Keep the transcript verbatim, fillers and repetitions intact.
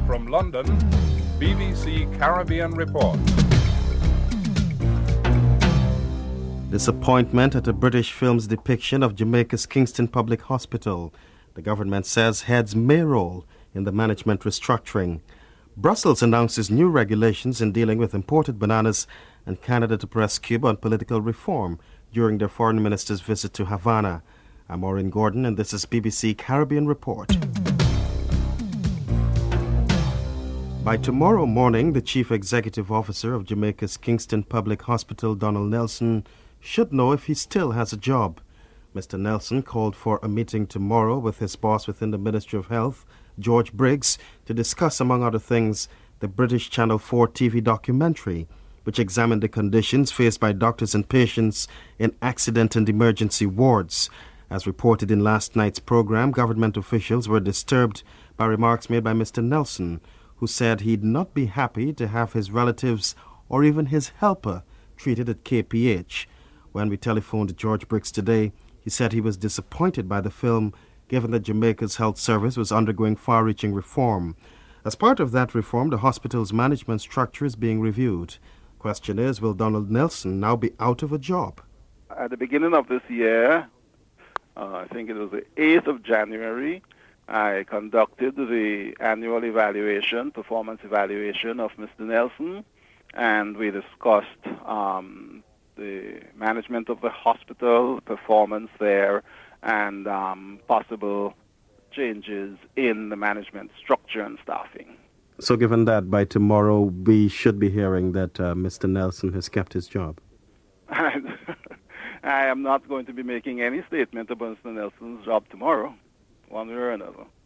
From London, B B C Caribbean Report. Disappointment at a British film's depiction of Jamaica's Kingston Public Hospital. The government says heads may roll in the management restructuring. Brussels announces new regulations in dealing with imported bananas, and Canada to press Cuba on political reform during their foreign minister's visit to Havana. I'm Maureen Gordon, and this is B B C Caribbean Report. By tomorrow morning, the Chief Executive Officer of Jamaica's Kingston Public Hospital, Donald Nelson, should know if he still has a job. Mister Nelson called for a meeting tomorrow with his boss within the Ministry of Health, George Briggs, to discuss, among other things, the British Channel four T V documentary, which examined the conditions faced by doctors and patients in accident and emergency wards. As reported in last night's program, government officials were disturbed by remarks made by Mister Nelson, who said he'd not be happy to have his relatives or even his helper treated at K P H. When we telephoned George Briggs today, he said he was disappointed by the film, given that Jamaica's health service was undergoing far-reaching reform. As part of that reform, the hospital's management structure is being reviewed. Question is, will Donald Nelson now be out of a job? At the beginning of this year, uh, I think it was the eighth of January, I conducted the annual evaluation, performance evaluation of Mister Nelson, and we discussed um, the management of the hospital, performance there, and um, possible changes in the management structure and staffing. So given that, by tomorrow we should be hearing that uh, Mister Nelson has kept his job? I am not going to be making any statement about Mister Nelson's job tomorrow, one way or another.